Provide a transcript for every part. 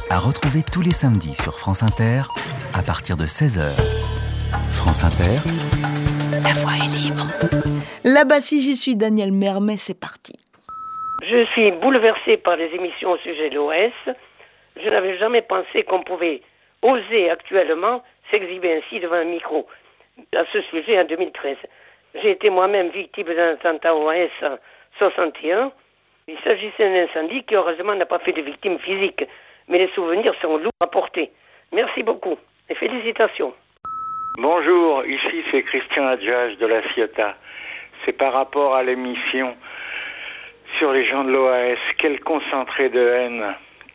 À retrouver tous les samedis sur France Inter, à partir de 16h. France Inter, la voix est libre. Là-bas, si j'y suis, Daniel Mermet, c'est parti. Je suis bouleversée par les émissions au sujet de l'OS. Je n'avais jamais pensé qu'on pouvait oser actuellement s'exhiber ainsi devant un micro. À ce sujet, en 2013, j'ai été moi-même victime d'un attentat OAS en 61. Il s'agissait d'un incendie qui heureusement n'a pas fait de victimes physiques, mais les souvenirs sont lourds à porter. Merci beaucoup et félicitations. Bonjour, ici c'est Christian Adjage de la Ciotat. C'est par rapport à l'émission sur les gens de l'OAS. Quel concentré de haine,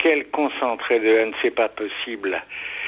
c'est pas possible.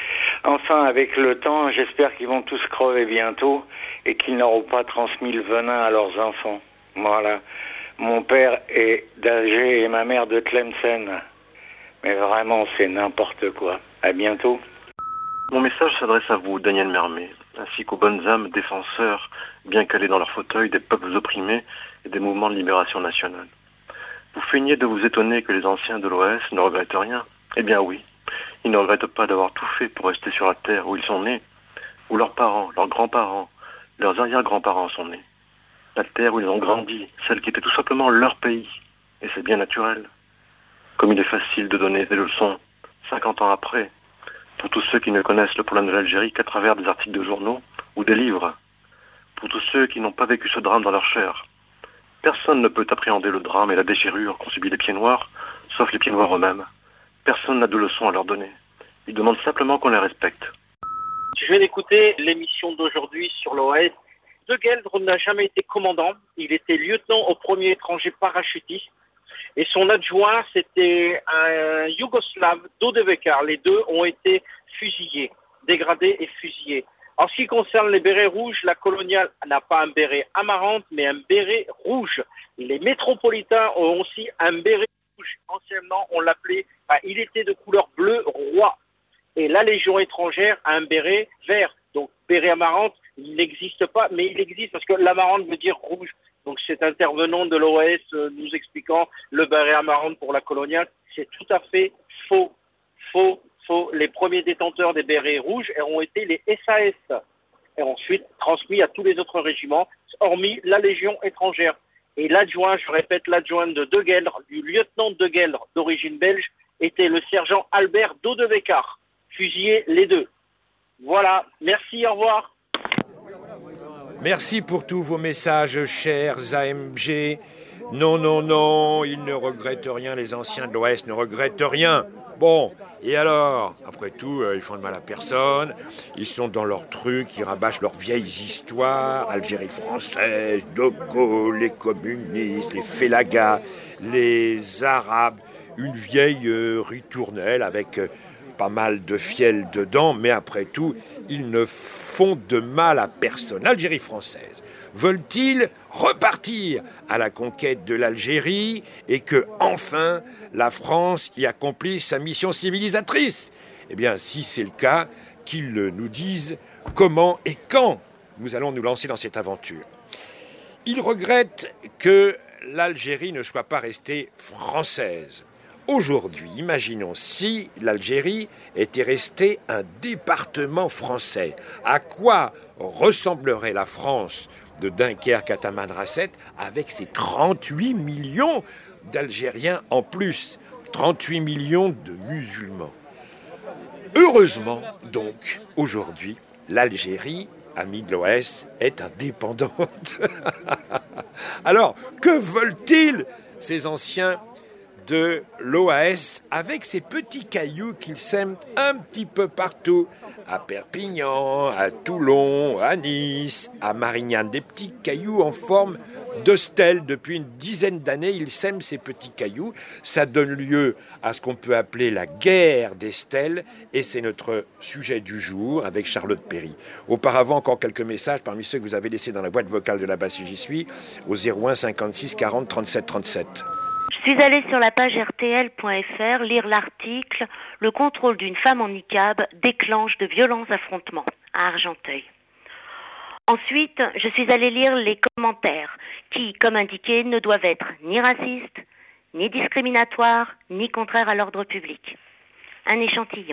Enfin, avec le temps, j'espère qu'ils vont tous crever bientôt et qu'ils n'auront pas transmis le venin à leurs enfants. Voilà. Mon père est d'Alger et ma mère de Tlemcen. Mais vraiment, c'est n'importe quoi. À bientôt. Mon message s'adresse à vous, Daniel Mermet, ainsi qu'aux bonnes âmes défenseurs, bien calés dans leur fauteuil, des peuples opprimés et des mouvements de libération nationale. Vous feignez de vous étonner que les anciens de l'OAS ne regrettent rien. Eh bien oui, ils ne regrettent pas d'avoir tout fait pour rester sur la terre où ils sont nés, où leurs parents, leurs grands-parents, leurs arrière-grands-parents sont nés. La terre où ils ont grandi, celle qui était tout simplement leur pays. Et c'est bien naturel. Comme il est facile de donner des leçons, 50 ans après, pour tous ceux qui ne connaissent le problème de l'Algérie qu'à travers des articles de journaux ou des livres, pour tous ceux qui n'ont pas vécu ce drame dans leur chair. Personne ne peut appréhender le drame et la déchirure qu'ont subi les pieds noirs, sauf les pieds noirs eux-mêmes. Personne n'a de leçons à leur donner. Ils demandent simplement qu'on les respecte. Je viens d'écouter l'émission d'aujourd'hui sur l'OAS. De Gueldre n'a jamais été commandant. Il était lieutenant au premier étranger parachutiste. Et son adjoint, c'était un Yougoslave d'Odevekar. Les deux ont été fusillés, dégradés et fusillés. En ce qui concerne les bérets rouges, la coloniale n'a pas un béret amarante, mais un béret rouge. Les métropolitains ont aussi un béret rouge. Anciennement, on l'appelait, il était de couleur bleue roi. Et la Légion étrangère a un béret vert. Donc, béret amarante, il n'existe pas, mais il existe parce que l'amarante veut dire rouge. Donc, cet intervenant de l'OAS nous expliquant le béret amarante pour la coloniale, c'est tout à fait faux. Faux. Les premiers détenteurs des bérets rouges ont été les SAS et ensuite transmis à tous les autres régiments, hormis la Légion étrangère. Et l'adjoint, je répète, l'adjoint de Gueldre, du lieutenant de Gueldre d'origine belge, était le sergent Albert d'Odevekar. Fusillés les deux. Voilà, merci, au revoir. Merci pour tous vos messages, chers AMG. Non, ils ne regrettent rien, les anciens de l'Ouest ne regrettent rien. Bon, et alors, après tout, ils font de mal à personne, ils sont dans leur truc, ils rabâchent leurs vieilles histoires, Algérie française, De Gaulle, les communistes, les Félagas, les Arabes, une vieille ritournelle avec pas mal de fiel dedans, mais après tout, ils ne font de mal à personne. L'Algérie française, veulent-ils repartir à la conquête de l'Algérie et que, enfin, la France y accomplisse sa mission civilisatrice? Eh bien, si c'est le cas, qu'ils nous disent comment et quand nous allons nous lancer dans cette aventure. Ils regrettent que l'Algérie ne soit pas restée française. Aujourd'hui, imaginons si l'Algérie était restée un département français. À quoi ressemblerait la France de Dunkerque à Tamanrasset avec ses 38 millions d'Algériens en plus, 38 millions de musulmans. Heureusement, donc, aujourd'hui, l'Algérie, amie de l'OAS, est indépendante. Alors, que veulent-ils, ces anciens de l'OAS, avec ces petits cailloux qu'ils sèment un petit peu partout, à Perpignan, à Toulon, à Nice, à Marignane, des petits cailloux en forme de stèle. Depuis une dizaine d'années, ils sèment ces petits cailloux. Ça donne lieu à ce qu'on peut appeler la guerre des stèles, et c'est notre sujet du jour avec Charlotte Perry. Auparavant, encore quelques messages parmi ceux que vous avez laissés dans la boîte vocale de là-bas si j'y suis, au 01 56 40 37 37. Je suis allée sur la page rtl.fr lire l'article « Le contrôle d'une femme en niqab déclenche de violents affrontements » à Argenteuil. Ensuite, je suis allée lire les commentaires qui, comme indiqué, ne doivent être ni racistes, ni discriminatoires, ni contraires à l'ordre public. un échantillon.